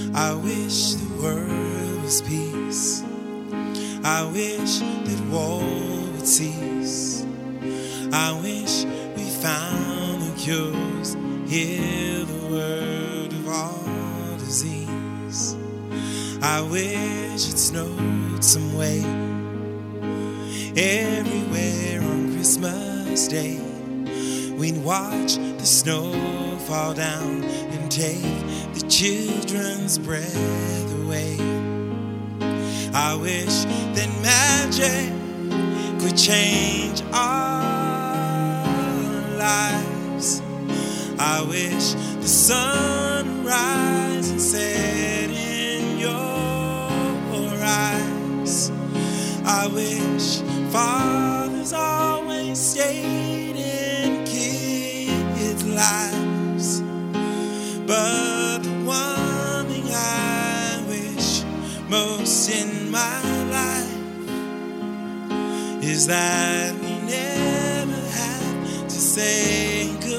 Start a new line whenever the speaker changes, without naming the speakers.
I wish the world was peace. I wish that war would cease. I wish we found the cures, heal the world of all disease. I wish it snowed some way everywhere on Christmas Day. We'd watch the snow fall down and take the children's breath away. I wish that magic could change our lives. I wish the sun rise and set in your eyes. I wish fathers always stayed in kids' lives. But the one thing I wish most in my life is that we never have to say goodbye.